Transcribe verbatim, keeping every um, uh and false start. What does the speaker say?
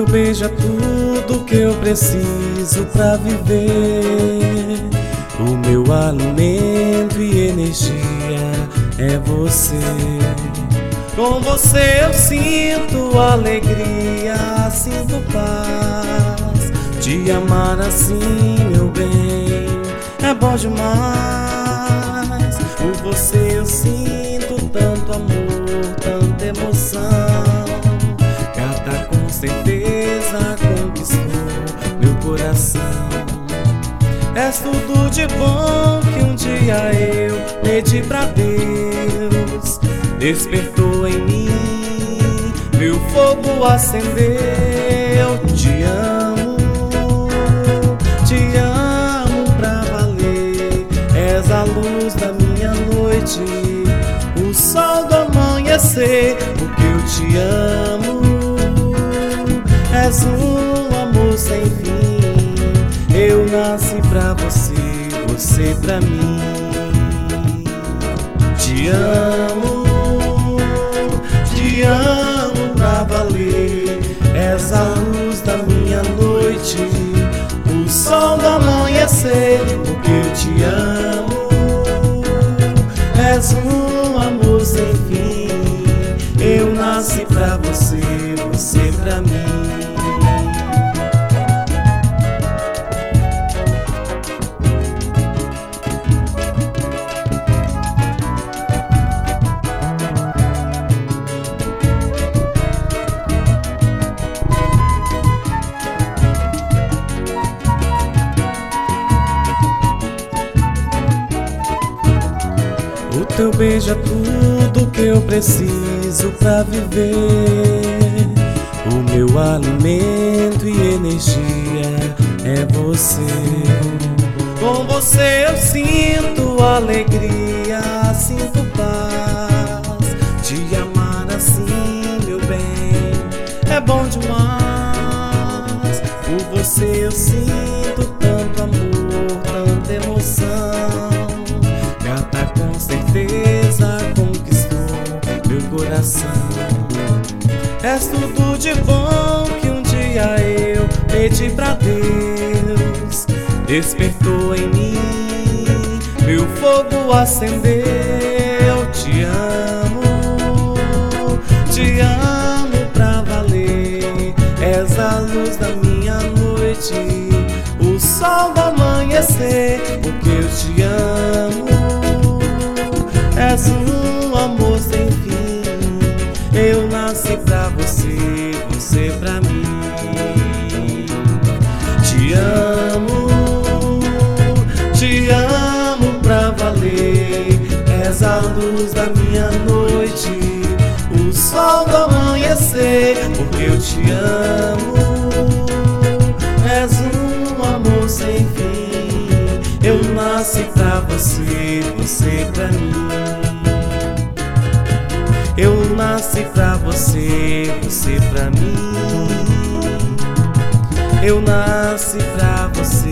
beijo é tudo que eu preciso pra viver. O meu alimento e energia é você. Com você eu sinto alegria, sinto paz. Te amar assim, meu bem, é bom demais. Por você eu sinto tanto amor, tanta emoção. Gata, com certeza conquistou meu coração. És tudo de bom que um dia eu pedi pra Deus. Despertou em mim, meu fogo acendeu. Te amo, te amo pra valer. És a luz da minha noite, o sol do amanhecer. Porque eu te amo, és um amor sem fim. Eu nasci pra você, você pra mim. Te amo, te amo pra valer. És a luz da minha noite, o sol do amanhecer. Porque eu te amo, és um amor sem fim. Eu nasci pra você, você pra mim. O teu beijo é tudo que eu preciso pra viver. O meu alimento e energia é você. Com você eu sinto alegria, sinto paz. Te amar assim, meu bem, é bom demais. Por você eu sinto tanto amor, tanta emoção. Gata, com certeza conquistou meu coração. És tudo de bom que um dia eu pedi pra Deus. Despertou em mim, meu fogo acendeu. Te amo, te amo pra valer. És a luz da minha noite, o sol do amanhecer. Porque eu te amo, és um amor sem fim. Eu nasci pra você, você pra mim. Te amo, te amo pra valer. És a luz da minha noite, o sol do amanhecer. Porque eu te amo, és um amor sem fim. Eu nasci pra você, você pra mim. Eu nasci pra você, você pra mim. Eu nasci pra você.